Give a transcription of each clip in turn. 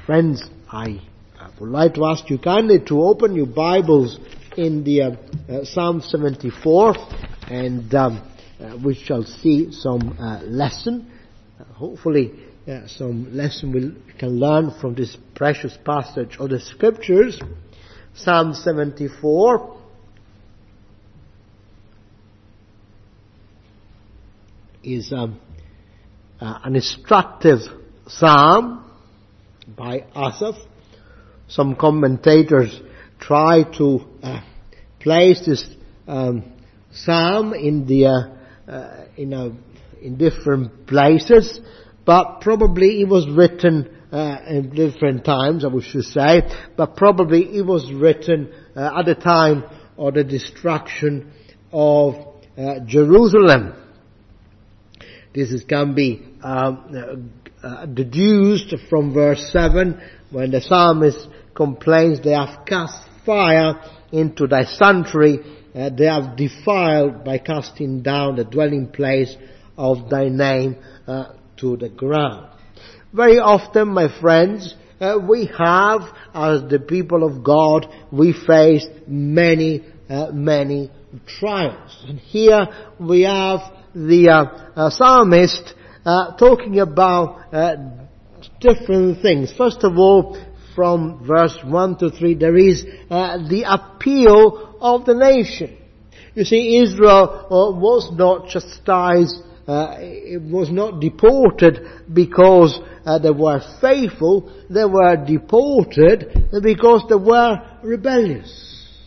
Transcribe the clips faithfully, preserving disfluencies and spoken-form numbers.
Friends, I uh, would like to ask you kindly to open your Bibles in the uh, uh, Psalm seventy-four, and um, uh, we shall see some uh, lesson. Uh, hopefully, uh, some lesson we can learn from this precious passage of the Scriptures. Psalm seventy-four. Is um, uh, an instructive psalm by Asaph. Some commentators try to uh, place this um, psalm in the uh, uh, in a, in different places, but probably it was written uh, in different times, I should say. But probably it was written uh, at the time of the destruction of uh, Jerusalem. This is, can be um, uh, deduced from verse seven, when the psalmist complains, "They have cast fire into thy sanctuary, uh, they have defiled by casting down the dwelling place of thy name uh, to the ground." Very often, my friends, uh, we have, as the people of God, we face many, uh, many trials. And here we have the uh, uh, psalmist uh, talking about uh, different things. First of all, from verse one to three, there is uh, the appeal of the nation. You see, Israel uh, was not chastised, uh, it was not deported because uh, they were faithful. They were deported because they were rebellious.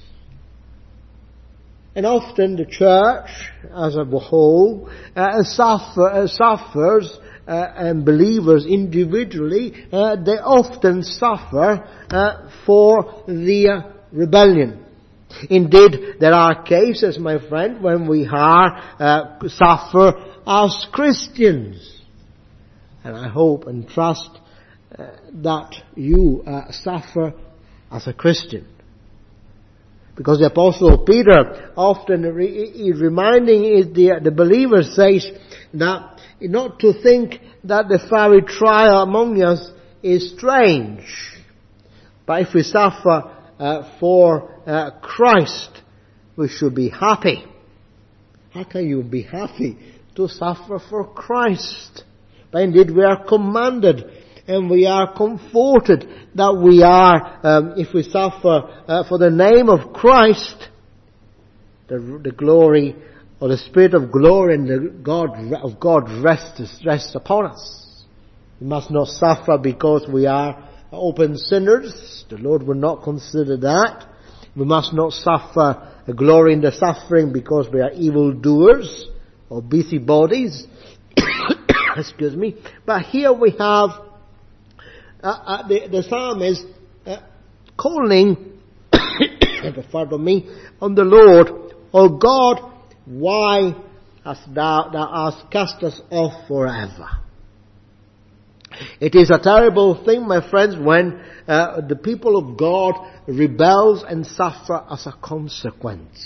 And often the church, as a whole, uh, suffer, uh, suffers, uh, and believers individually, uh, they often suffer uh, for the uh, rebellion. Indeed, there are cases, my friend, when we are uh, suffer as Christians. And I hope and trust uh, that you uh, suffer as a Christian. Because the Apostle Peter often re- is reminding the, the believers, says that not to think that the fiery trial among us is strange. But if we suffer uh, for uh, Christ, we should be happy. How can you be happy to suffer for Christ? But indeed we are commanded and we are comforted that we are, um, if we suffer uh, for the name of Christ, the, the glory or the Spirit of glory and the God of God rests, rests upon us. We must not suffer because we are open sinners. The Lord will not consider that. We must not suffer a glory in the suffering because we are evildoers or busybodies. Excuse me. But here we have Uh, uh, the, the psalmist uh, calling, pardon me, on the Lord, "O God, why hast thou, thou hast cast us off forever?" It is a terrible thing, my friends, when uh, the people of God rebels and suffer as a consequence.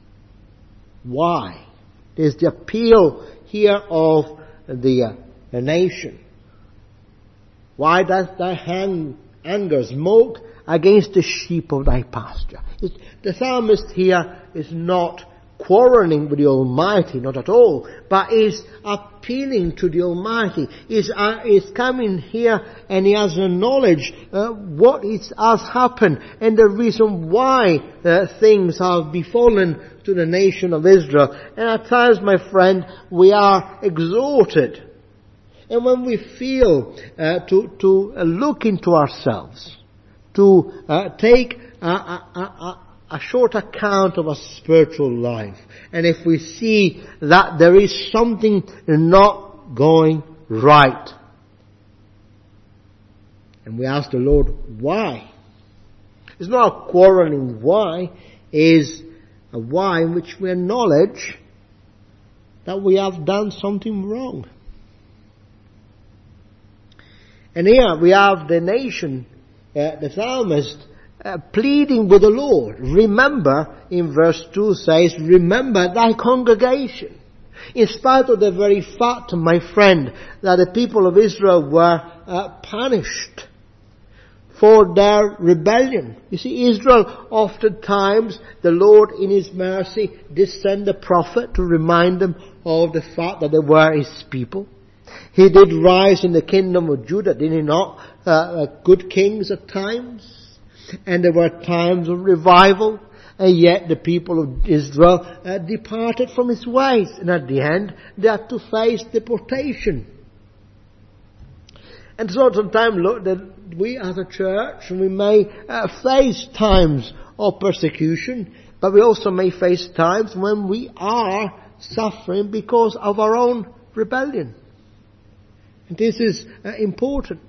Why? It is the appeal here of the, uh, the nation. Why doth thy hand, anger smoke against the sheep of thy pasture? It's, the psalmist here is not quarreling with the Almighty, not at all, but is appealing to the Almighty. Is uh, is coming here and he has a knowledge uh, what is, has happened and the reason why uh, things have befallen to the nation of Israel. And at times, my friend, we are exhorted. And when we feel uh, to to uh, look into ourselves, to uh, take a, a, a, a short account of our spiritual life, and if we see that there is something not going right, and we ask the Lord why. It's not a quarreling why, it's a why in which we acknowledge that we have done something wrong. And here we have the nation, uh, the psalmist, uh, pleading with the Lord. Remember, in verse two says, remember thy congregation. In spite of the very fact, my friend, that the people of Israel were uh, punished for their rebellion. You see, Israel, oftentimes, the Lord in His mercy did send a prophet to remind them of the fact that they were His people. He did rise in the kingdom of Judah, did He not? Uh, good kings at times. And there were times of revival. And yet the people of Israel uh, departed from His ways. And at the end, they had to face deportation. And so sometimes look, that we as a church, we may uh, face times of persecution, but we also may face times when we are suffering because of our own rebellion. And this is uh, important.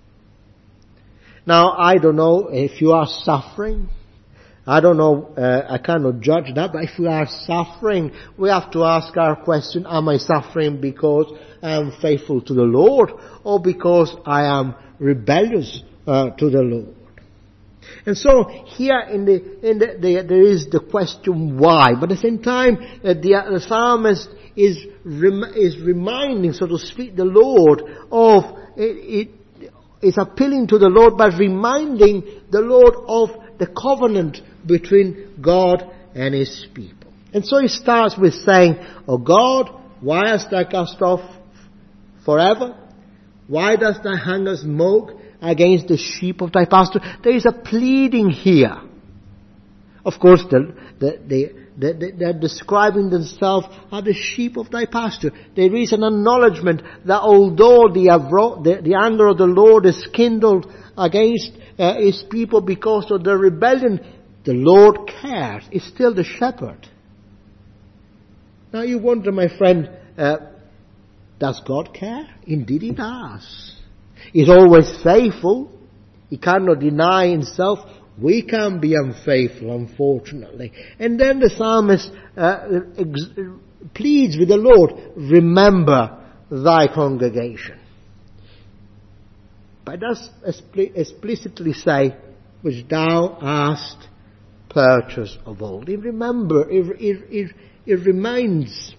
Now, I don't know if you are suffering. I don't know, uh, I cannot judge that, but if we are suffering, we have to ask our question, am I suffering because I am faithful to the Lord, or because I am rebellious uh, to the Lord? And so here in the, in the, the there is the question why, but at the same time uh, the, the psalmist is rem, is reminding, so to speak, the Lord of it, it is appealing to the Lord by reminding the Lord of the covenant between God and His people. And so he starts with saying, "O God, why hast thou cast off forever? Why dost thou hang a smoke against the sheep of thy pasture?" There is a pleading here. Of course, the, the, the, the, they're describing themselves as the sheep of thy pasture. There is an acknowledgement that although the, the, the anger of the Lord is kindled against uh, His people because of their rebellion, the Lord cares. He's still the shepherd. Now you wonder, my friend, uh, does God care? Indeed He does. He's always faithful. He cannot deny Himself. We can be unfaithful, unfortunately. And then the psalmist uh, ex- pleads with the Lord, remember thy congregation. But it does explicitly say, which thou hast purchased of old. It remember, it, it, it, it reminds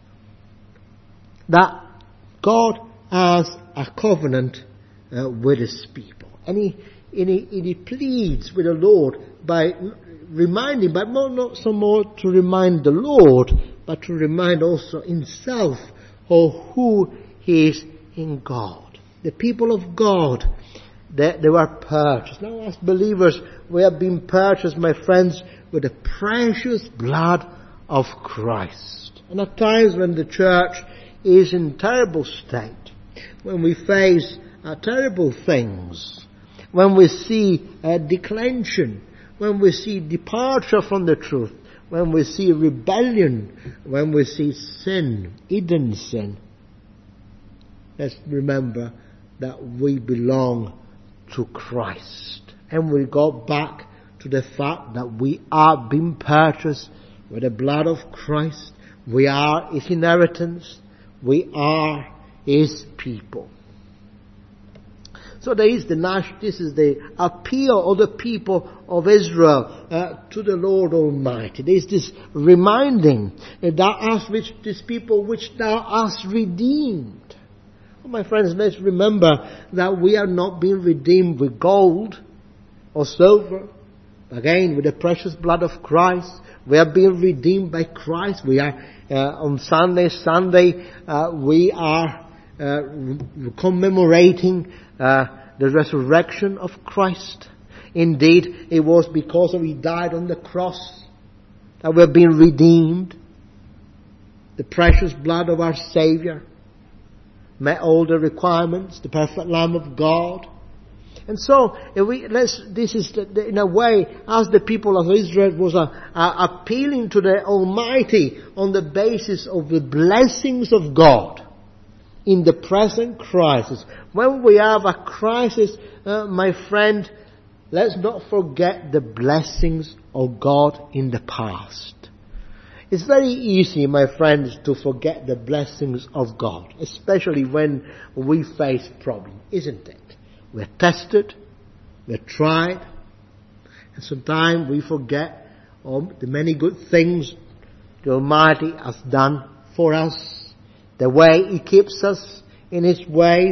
that God has a covenant uh, with His people. And he, and, he, and he pleads with the Lord by reminding, but not, not so more to remind the Lord, but to remind also Himself of who He is in God. The people of God, they, they were purchased. Now as believers, we have been purchased, my friends, with the precious blood of Christ. And at times when the church is in terrible state, when we face uh, terrible things, when we see uh, declension, when we see departure from the truth, when we see rebellion, when we see sin, hidden sin, let's remember that we belong to Christ. And we go back to the fact that we are being purchased with the blood of Christ. We are His inheritance. We are His people. So there is the this is the appeal of the people of Israel uh, to the Lord Almighty. There is this reminding that thou hast which this people which thou hast redeemed. Well, my friends, let's remember that we are not being redeemed with gold or silver. Again, with the precious blood of Christ, we are being redeemed by Christ. We are uh, on Sunday, Sunday, uh, we are uh, commemorating uh, the resurrection of Christ. Indeed, it was because of He died on the cross that we have been redeemed. The precious blood of our Saviour met all the requirements, the perfect Lamb of God. And so, if we, let's, this is the, the, in a way, as the people of Israel was uh, uh, appealing to the Almighty on the basis of the blessings of God in the present crisis. When we have a crisis, uh, my friend, let's not forget the blessings of God in the past. It's very easy, my friends, to forget the blessings of God, especially when we face problems, isn't it? We're tested, we're tried, and sometimes we forget all the many good things the Almighty has done for us, the way He keeps us in His ways,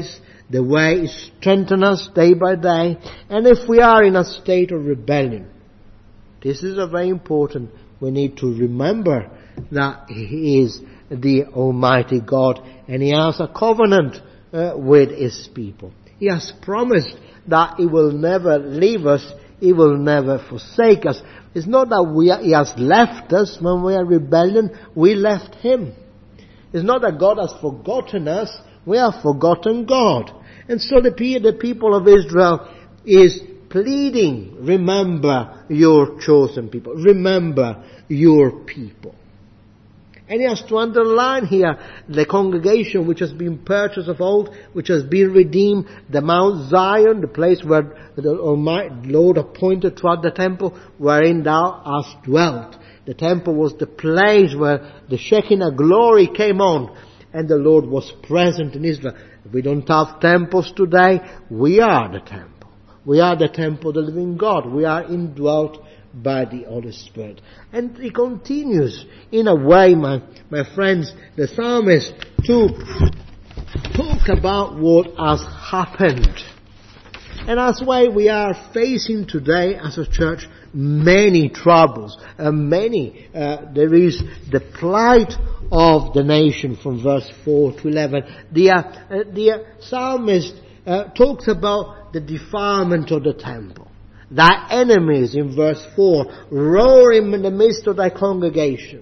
The way is strengthen us day by day. And if we are in a state of rebellion, this is a very important. We need to remember that He is the Almighty God and He has a covenant uh, with His people. He has promised that He will never leave us. He will never forsake us. It's not that we are, He has left us when we are rebellion. We left Him. It's not that God has forgotten us. We have forgotten God. And so the, the people of Israel is pleading, remember your chosen people. Remember your people. And he has to underline here the congregation which has been purchased of old, which has been redeemed, the Mount Zion, the place where the Almighty Lord appointed throughout the temple, wherein thou hast dwelt. The temple was the place where the Shekinah glory came on, and the Lord was present in Israel. If we don't have temples today, we are the temple. We are the temple of the living God. We are indwelt by the Holy Spirit. And he continues, in a way, my, my friends, the psalmist, to talk about what has happened. And that's why we are facing today as a church many troubles. Uh, many, uh, there is the plight of the nation from verse four to eleven. The, uh, the psalmist uh, talks about the defilement of the temple. Thy enemies, in verse four, roaring in the midst of thy congregations.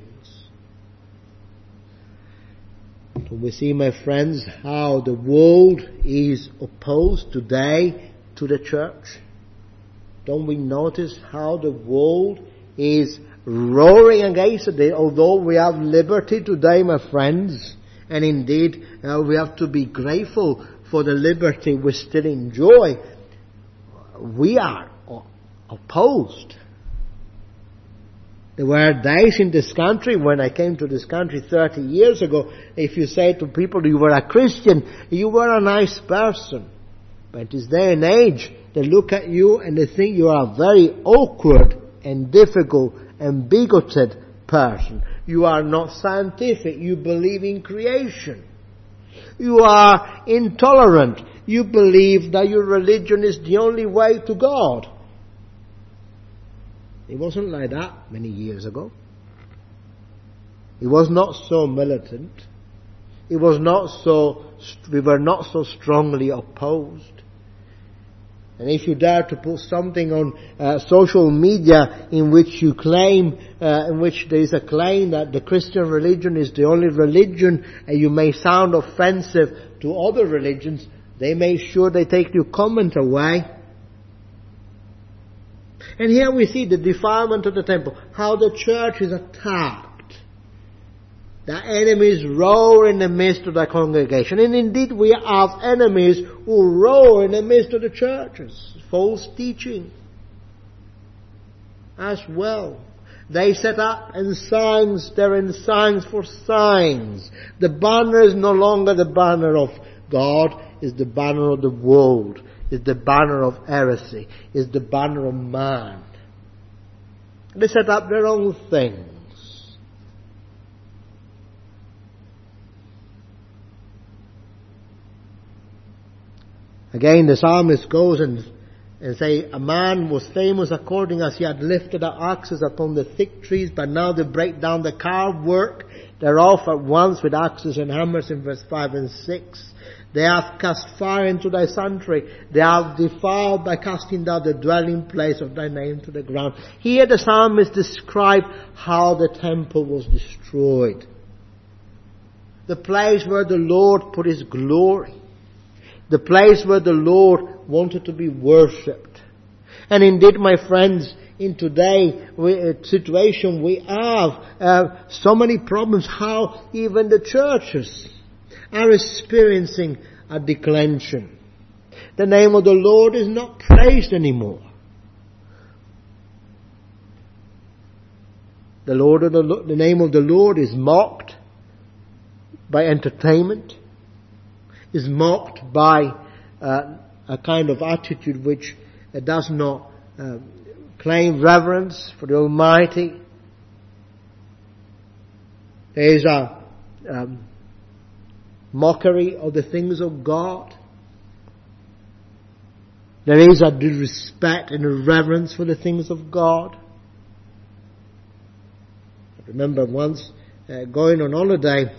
So we see, my friends, how the world is opposed today to the church. Don't we notice how the world is roaring against it? Although we have liberty today, my friends, and indeed uh, we have to be grateful for the liberty we still enjoy, we are opposed. There were days in this country, when I came to this country thirty years ago, if you say to people you were a Christian, you were a nice person. But this day and age, they look at you and they think you are a very awkward and difficult and bigoted person. You are not scientific. You believe in creation. You are intolerant. You believe that your religion is the only way to God. It wasn't like that many years ago. It was not so militant. It was not so, we were not so strongly opposed. And if you dare to put something on uh, social media in which you claim, uh, in which there is a claim that the Christian religion is the only religion, and you may sound offensive to other religions, they make sure they take your comment away. And here we see the defilement of the temple, how the church is attacked. The enemies roar in the midst of the congregation. And indeed we have enemies who roar in the midst of the churches. False teaching as well. They set up and signs, they're in signs for signs. The banner is no longer the banner of God, it's the banner of the world. Is the banner of heresy, is the banner of man. They set up their own things. Again, the psalmist goes and, and say, a man was famous according as he had lifted the axes upon the thick trees, but now they break down the carved work. They're off at once with axes and hammers in verse five and six. They have cast fire into thy sanctuary. They have defiled by casting down the dwelling place of thy name to the ground. Here the psalmist describes how the temple was destroyed. The place where the Lord put His glory. The place where the Lord wanted to be worshipped. And indeed, my friends, in today's situation we have uh, so many problems, how even the churches are experiencing a declension. The name of the Lord is not praised anymore. The Lord of the, the name of the Lord is mocked by entertainment, is mocked by uh, a kind of attitude which uh, does not uh, claim reverence for the Almighty. There is a um, mockery of the things of God. There is a due respect and a reverence for the things of God. I remember once uh, going on holiday,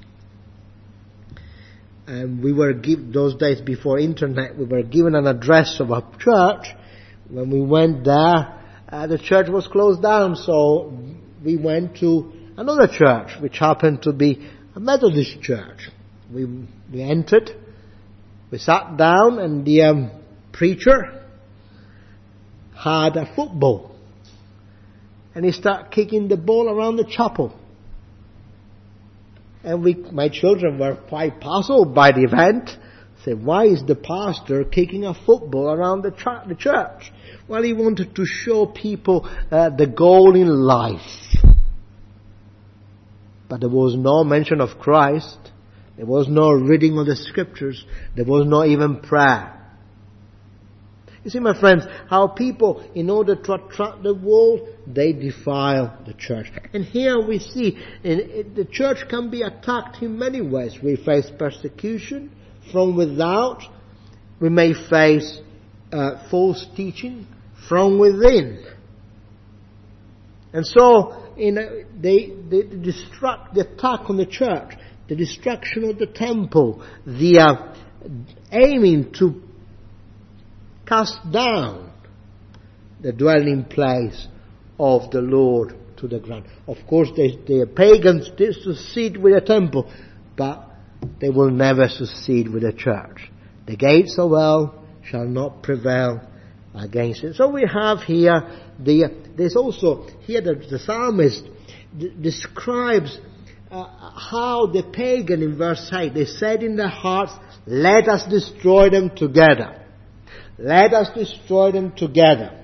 and we were given, those days before internet, we were given an address of a church. When we went there, uh, the church was closed down, so we went to another church, which happened to be a Methodist church. We, we entered, we sat down, and the um, preacher had a football. And he started kicking the ball around the chapel. And we, my children were quite puzzled by the event. Said, why is the pastor kicking a football around the, ch- the church? Well, he wanted to show people uh, the goal in life. But there was no mention of Christ. There was no reading of the scriptures. There was no even prayer. You see, my friends, how people, in order to attract the world, they defile the church. And here we see, in, in, the church can be attacked in many ways. We face persecution from without. We may face uh, false teaching from within. And so, in a, they, they destruct, the attack on the church, the destruction of the temple, the uh, aiming to cast down the dwelling place of the Lord to the ground. Of course, they, the pagans did succeed with the temple, but they will never succeed with the church. The gates of hell shall not prevail against it. So we have here, the, there's also, here the, the psalmist d- describes uh, how the pagan, in verse eight, they said in their hearts, let us destroy them together. Let us destroy them together.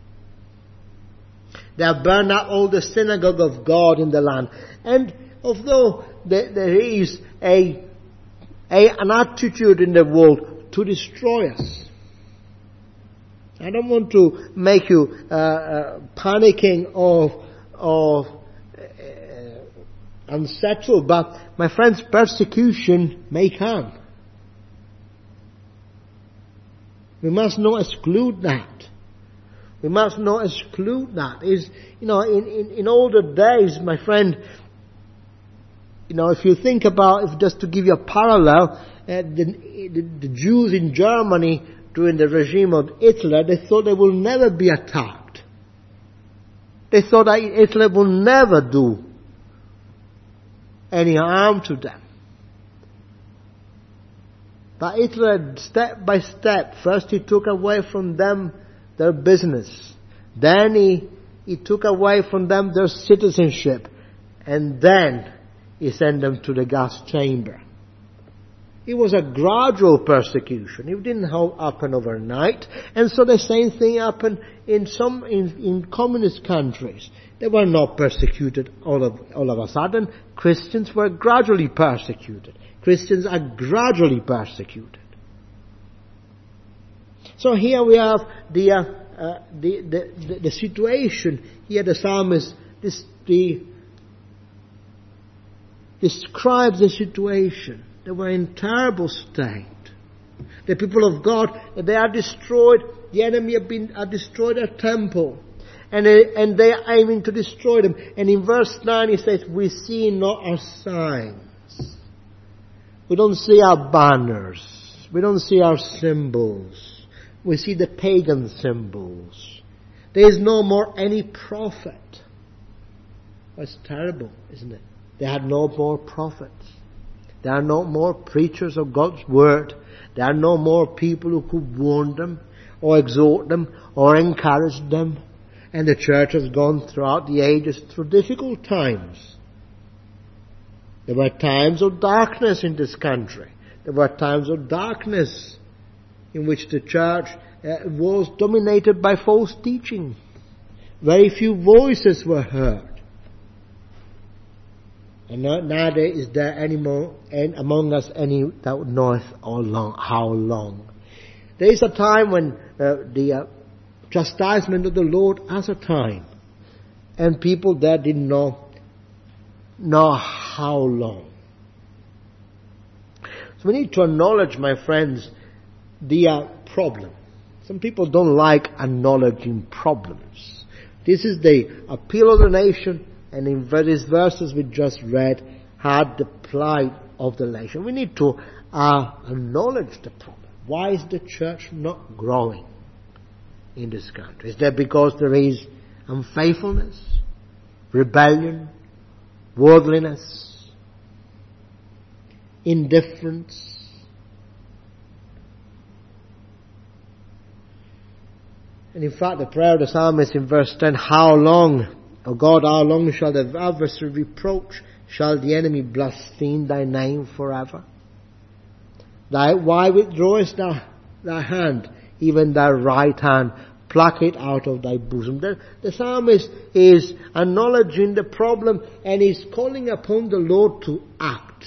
They have burned out all the synagogue of God in the land. And although there, there is a, a an attitude in the world to destroy us, I don't want to make you uh, uh, panicking or, or uh, unsettled, but my friends, persecution may come. We must not exclude that. We must not exclude that. Is you know, in, in, in older days, my friend, you know, if you think about, if just to give you a parallel, uh, the, the, the Jews in Germany during the regime of Hitler, they thought they will never be attacked. They thought that Hitler will never do any harm to them. But Hitler, step by step, first he took away from them their business. Then he, he took away from them their citizenship. And then he sent them to the gas chamber. It was a gradual persecution. It didn't happen overnight. And so the same thing happened in some, in, in communist countries. They were not persecuted all of, all of a sudden. Christians were gradually persecuted. Christians are gradually persecuted. So here we have the, uh, uh, the, the, the, the situation. Here the psalmist this, the, describes the situation. They were in terrible state. The people of God, they are destroyed. The enemy have been have destroyed their temple. And they, and they are aiming to destroy them. And in verse nine he says, we see not our signs. We don't see our banners. We don't see our symbols. We see the pagan symbols. There is no more any prophet. That's terrible, isn't it? They had no more prophets. There are no more preachers of God's word. There are no more people who could warn them or exhort them or encourage them. And the church has gone throughout the ages through difficult times. There were times of darkness in this country. There were times of darkness in which the church uh, was dominated by false teaching. Very few voices were heard. And neither is there any more and among us any that knoweth how long. How long. There is a time when uh, the uh, chastisement of the Lord has a time, and people there didn't know know how long. So we need to acknowledge, my friends, the uh, problem. It's Some people don't like acknowledging problems. This is the appeal of the nation, and in these verses we just read had the plight of the nation. We need to uh, acknowledge the problem. Why is the church not growing in this country? Is that because there is unfaithfulness, rebellion, worldliness, indifference? And in fact, the prayer of the psalmist in verse ten, how long, O God, how long shall the adversary reproach? Shall the enemy blaspheme thy name forever? Thy, why withdrawest thou thy hand, even thy right hand? Pluck it out of thy bosom. The, the psalmist is acknowledging the problem and is calling upon the Lord to act.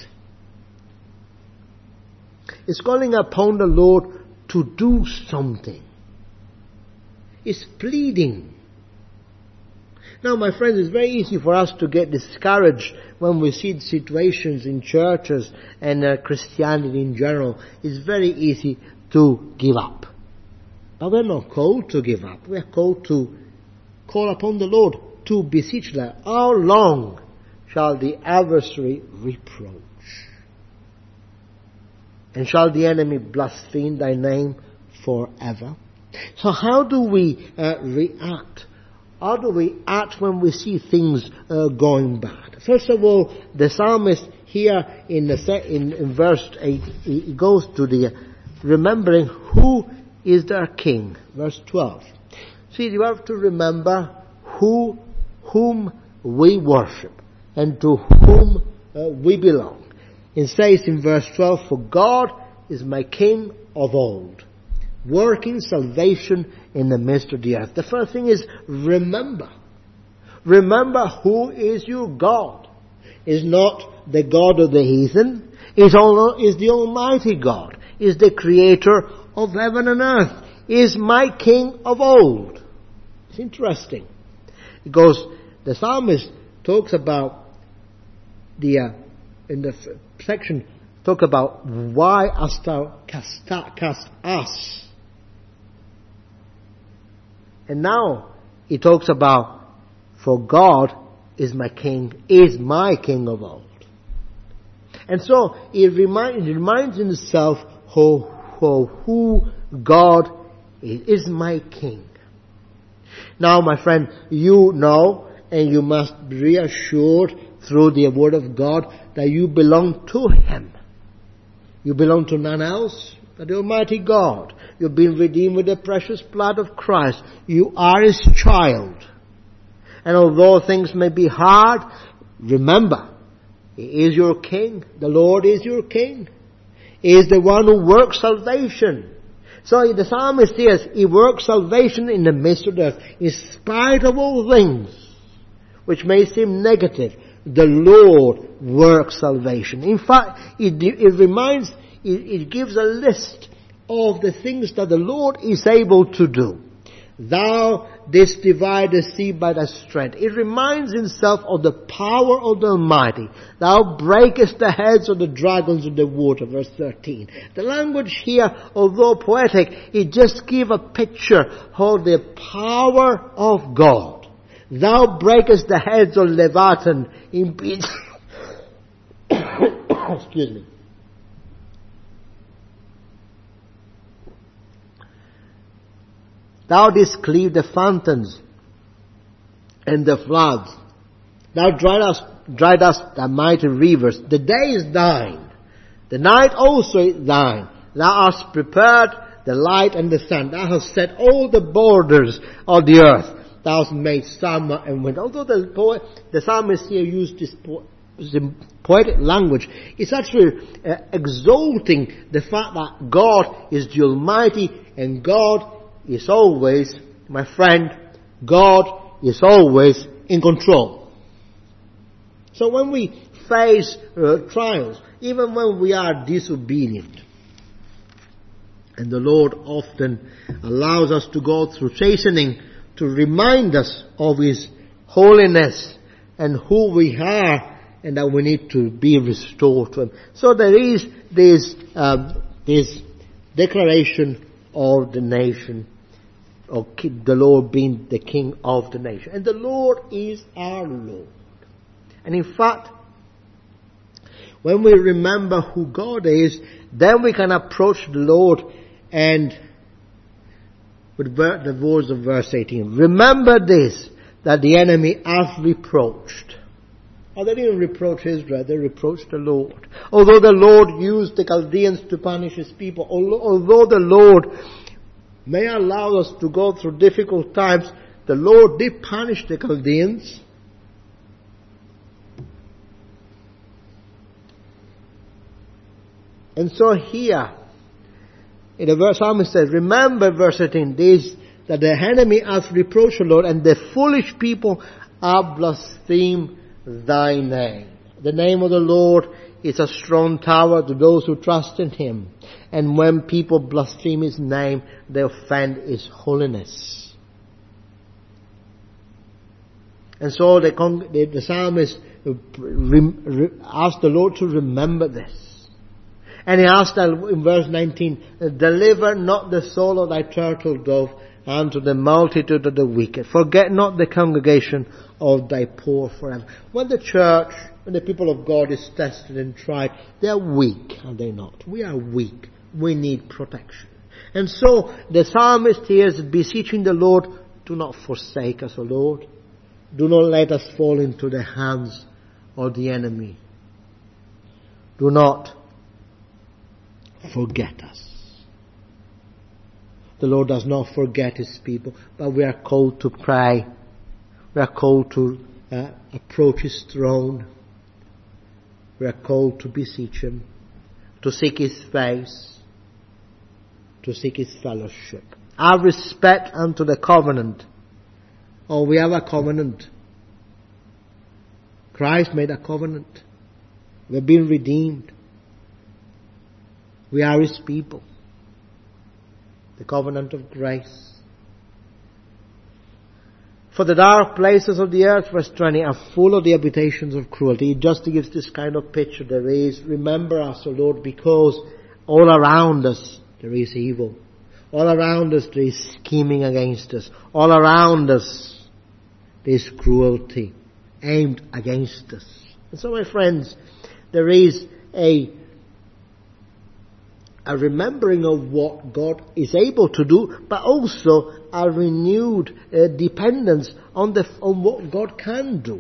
He's calling upon the Lord to do something. Is pleading. Now, my friends, it's very easy for us to get discouraged when we see situations in churches and uh, Christianity in general. It's very easy to give up. But we're not called to give up. We're called to call upon the Lord, to beseech Him. How long shall the adversary reproach? And shall the enemy blaspheme thy name forever? So how do we uh, react? How do we act when we see things uh, going bad? First of all, the psalmist here in, the se- in, in verse eight, he goes to the remembering who is their king. Verse twelve. See, you have to remember who, whom we worship and to whom uh, we belong. It says in verse twelve, for God is my king of old, working salvation in the midst of the earth. The first thing is remember. Remember who is your God. Is not the God of the heathen. Is is the Almighty God. Is the Creator of heaven and earth. Is my King of old. It's interesting. Because the psalmist talks about the uh, in the f- section talk about why hast thou cast, cast us. And now he talks about, for God is my king, is my king of old. And so he reminds, reminds himself who, who, who God is, is my king. Now, my friend, you know, and you must be reassured through the word of God that you belong to Him. You belong to none else but the Almighty God. You've been redeemed with the precious blood of Christ. You are His child. And although things may be hard, remember, He is your King. The Lord is your King. He is the one who works salvation. So the psalmist says, He works salvation in the midst of the earth. In spite of all things which may seem negative, the Lord works salvation. In fact, it, it reminds, it, it gives a list of the things that the Lord is able to do. Thou didst divide the sea by thy strength. It reminds himself of the power of the Almighty. Thou breakest the heads of the dragons of the water, verse thirteen. The language here, although poetic, it just gives a picture of the power of God. Thou breakest the heads of Leviathan in pieces. Excuse me. Thou didst cleave the fountains and the floods. Thou driedest, driedest the mighty rivers. The day is thine. The night also is thine. Thou hast prepared the light and the sun. Thou hast set all the borders of the earth. Thou hast made summer and winter. Although the poet, the psalmist here used this po- poetic language, it's actually uh, exalting the fact that God is the Almighty and God is always, my friend, God is always in control. So when we face uh, trials, even when we are disobedient, and the Lord often allows us to go through chastening to remind us of His holiness and who we are, and that we need to be restored to Him. So there is this, um, this declaration of the nation or the Lord being the King of the nation. And the Lord is our Lord. And in fact, when we remember who God is, then we can approach the Lord and with the words of verse eighteen. Remember this, that the enemy hath reproached. Oh, they didn't reproach Israel, they reproached the Lord. Although the Lord used the Chaldeans to punish His people, although the Lord may allow us to go through difficult times, the Lord did punish the Chaldeans. And so here, in the verse, Psalmist says, remember, verse eighteen, this, that the enemy hath reproached the Lord, and the foolish people have blasphemed thy name. The name of the Lord is a strong tower to those who trust in Him. And when people blaspheme His name, they offend His holiness. And so the, the, the psalmist asked the Lord to remember this. And he asked in verse nineteen, deliver not the soul of thy turtle dove unto the multitude of the wicked. Forget not the congregation of thy poor forever. When the church, when the people of God is tested and tried, they are weak, are they not? We are weak. We need protection. And so the psalmist here is beseeching the Lord, do not forsake us, O Lord. Do not let us fall into the hands of the enemy. Do not forget us. The Lord does not forget His people, but we are called to pray. We are called to uh, approach His throne. We are called to beseech Him, to seek His face, to seek His fellowship. Our respect unto the covenant. Oh, we have a covenant. Christ made a covenant. We've been redeemed. We are His people. The covenant of grace. For the dark places of the earth, verse twenty, are full of the habitations of cruelty. It just gives this kind of picture. There is, remember us, O Lord, because all around us there is evil. All around us there is scheming against us. All around us there is cruelty aimed against us. And so, my friends, there is a a remembering of what God is able to do, but also a renewed uh, dependence on the on what God can do.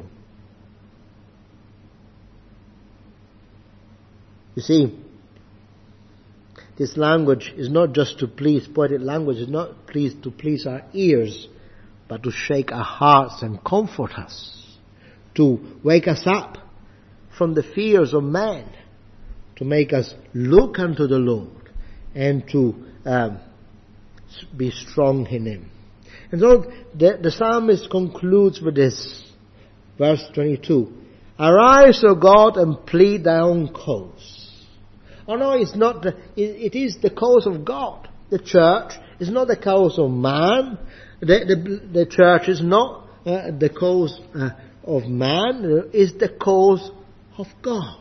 You see, this language is not just to please, poetic language is not pleased to please our ears, but to shake our hearts and comfort us, to wake us up from the fears of man, to make us look unto the Lord and to um, be strong in Him. And so the, the psalmist concludes with this, verse twenty-two. Arise, O God, and plead thy own cause. Oh no, it's not the, it, it is the cause of God. The church is not the cause of man. The, the, the church is not uh, the cause uh, of man. It's the cause of God.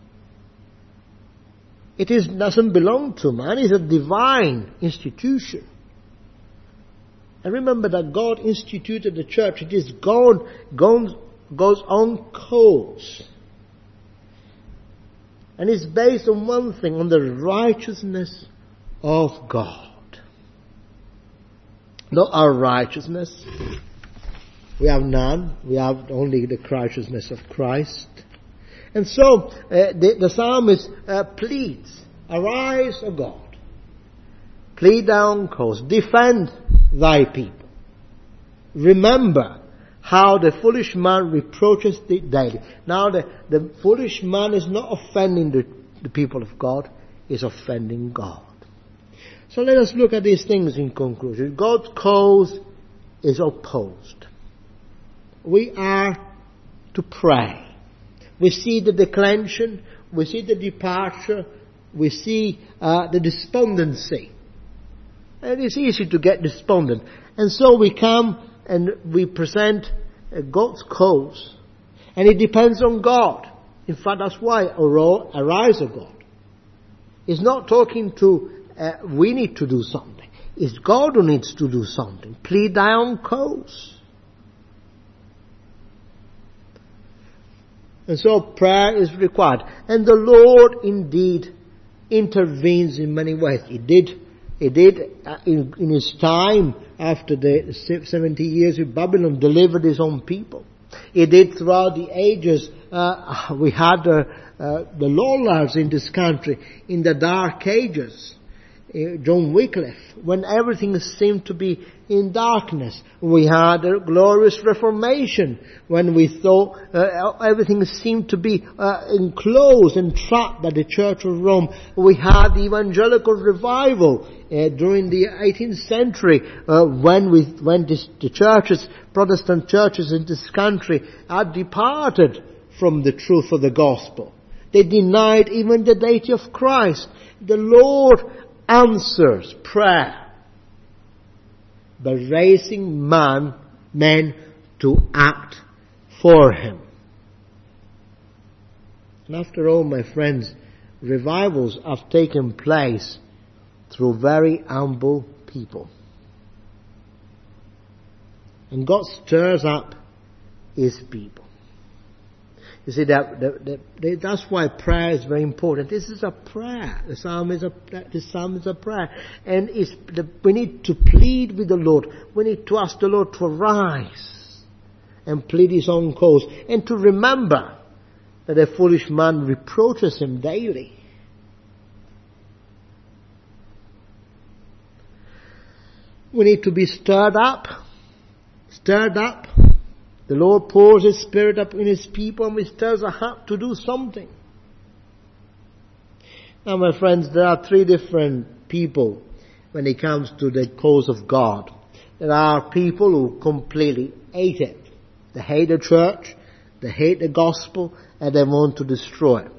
It is, doesn't belong to man. It's a divine institution. And remember that God instituted the church. It is God, God, God's own cause. And it's based on one thing, on the righteousness of God. Not our righteousness. We have none. We have only the righteousness of Christ. And so, uh, the, the psalmist uh, pleads, arise, O God. Plead thy own cause. Defend thy people. Remember how the foolish man reproaches thee daily. Now, the, the foolish man is not offending the, the people of God, is offending God. So let us look at these things in conclusion. God's cause is opposed. We are to pray. We see the declension, we see the departure, we see uh, the despondency. And it's easy to get despondent. And so we come and we present uh, God's cause. And it depends on God. In fact, that's why arise, O God. It's not talking to, uh, we need to do something. It's God who needs to do something. Plead thy own cause. And so prayer is required. And the Lord indeed intervenes in many ways. He did, he did uh, in, in his time after the seventy years of Babylon, delivered his own people. He did throughout the ages. Uh, we had uh, uh, the lawlords in this country in the dark ages. Uh, John Wycliffe, when everything seemed to be in darkness. We had a glorious Reformation, when we thought uh, everything seemed to be uh, enclosed and trapped by the Church of Rome. We had the evangelical revival uh, during the eighteenth century, uh, when we, when this, the churches, Protestant churches in this country, had departed from the truth of the gospel. They denied even the deity of Christ. The Lord answers prayer by raising man, men to act for Him. And after all, my friends, revivals have taken place through very humble people. And God stirs up His people. You see, that, that, that, that's why prayer is very important. This is a prayer. The psalm is a, the psalm is a prayer. And it's the, we need to plead with the Lord. We need to ask the Lord to arise and plead His own cause. And to remember that a foolish man reproaches him daily. We need to be stirred up. Stirred up. The Lord pours His Spirit up in His people and He stirs our heart to do something. Now, my friends, there are three different people when it comes to the cause of God. There are people who completely hate it. They hate the church, they hate the gospel, and they want to destroy it.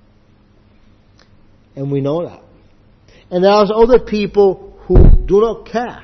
And we know that. And there are other people who do not care.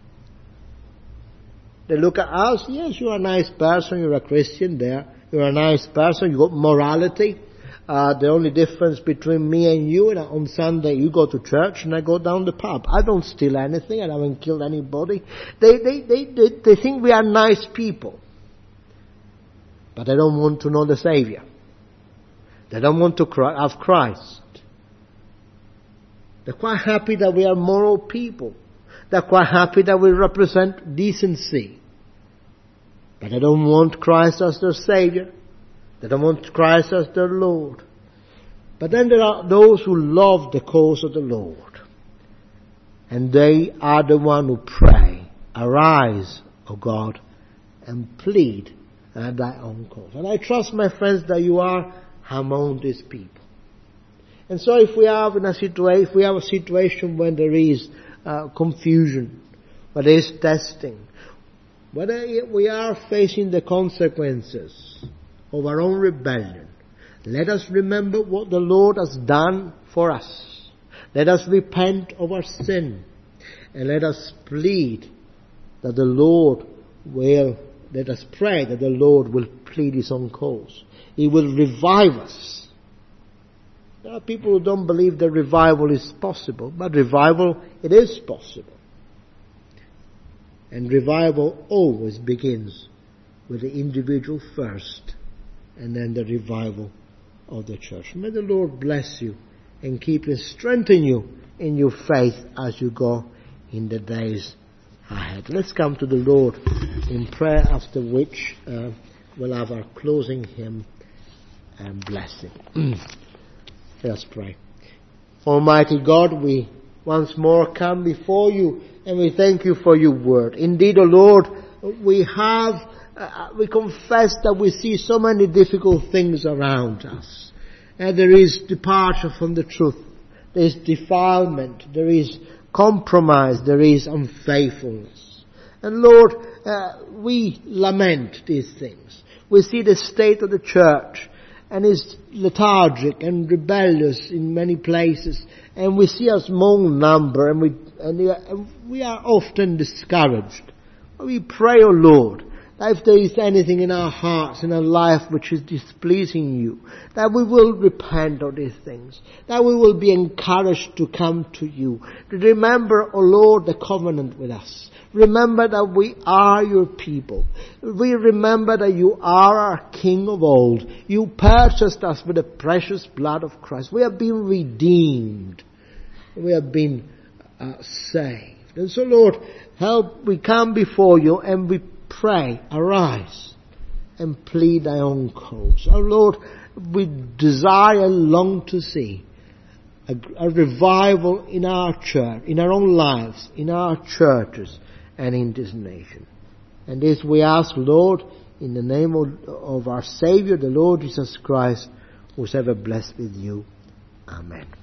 They look at us, yes, you're a nice person, you're a Christian there, you're a nice person, you've got morality. Uh, the only difference between me and you, and on Sunday you go to church and I go down the pub. I don't steal anything, I haven't killed anybody. They, they, they, they, they think we are nice people. But they don't want to know the Savior. They don't want to have Christ. They're quite happy that we are moral people. They're quite happy that we represent decency. But they don't want Christ as their Savior. They don't want Christ as their Lord. But then there are those who love the cause of the Lord. And they are the one who pray, arise, O God, and plead at thy own cause. And I trust, my friends, that you are among these people. And so if we have in a situation, if we have a situation when there is Uh, confusion, whether it's testing, whether we are facing the consequences of our own rebellion, let us remember what the Lord has done for us. Let us repent of our sin, and let us plead that the Lord will, let us pray that the Lord will plead His own cause. He will revive us. There are people who don't believe that revival is possible, but revival, it is possible. And revival always begins with the individual first, and then the revival of the church. May the Lord bless you and keep and strengthen you in your faith as you go in the days ahead. Let's come to the Lord in prayer, after which uh, we'll have our closing hymn and blessing. Let us pray. Almighty God, we once more come before you and we thank you for your word. Indeed, O Lord, we have, uh, we confess that we see so many difficult things around us. And there is departure from the truth. There is defilement. There is compromise. There is unfaithfulness. And Lord, uh, we lament these things. We see the state of the church, and is lethargic and rebellious in many places, and we see a small number, and we and we are often discouraged. But we pray, O Lord, that if there is anything in our hearts, in our life which is displeasing you, that we will repent of these things, that we will be encouraged to come to you. Remember, O Lord, the covenant with us. Remember that we are your people. We remember that you are our King of old. You purchased us with the precious blood of Christ. We have been redeemed. We have been uh, saved. And so, Lord, help, we come before you and we pray, arise and plead thy own cause. Oh Lord, we desire and long to see a, a revival in our church, in our own lives, in our churches, and in this nation. And this we ask, Lord, in the name of, of our Saviour, the Lord Jesus Christ, who is ever blessed with you. Amen.